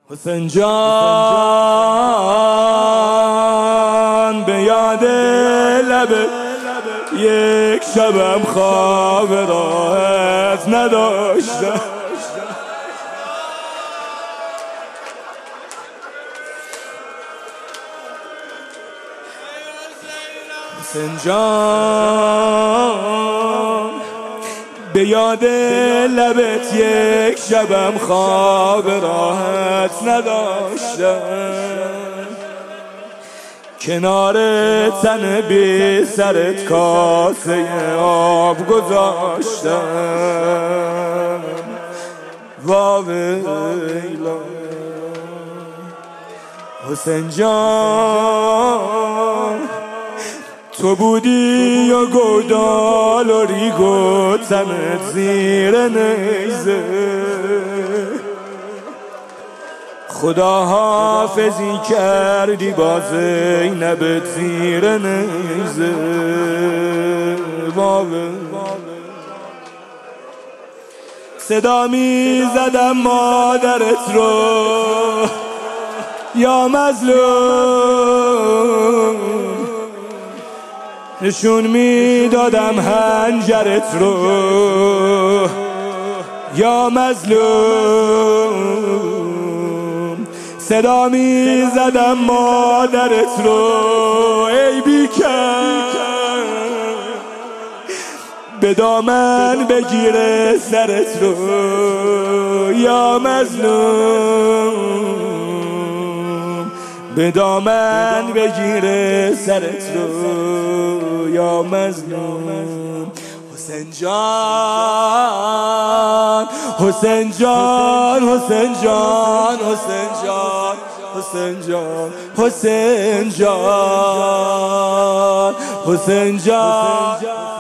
حسین جان به یاد لبت یک شبم خواب راحت نداشتم. حسین جان به یاد لبت یک شبم خواب راحت نداشتم. کنار تن بی سرت کاسه آب گذاشتم. واویلا حسین جان تو بودی و گودال و ریگ و تنت زیر نیزه. خدا حافظی کردی با زینبت زیر نیزه. صدا می زدم مادرت رو یا مظلوم، نشون میدادم هنجرت رو یا مظلوم. صدا میزدم مادرت رو ای بیکر به دامن بگیره سرت رو یا مظلوم. به دامن بگیره سرت رو یا مظلوم. حسین جان حسین جان حسین جان حسین جان حسین جان حسین جان حسین جان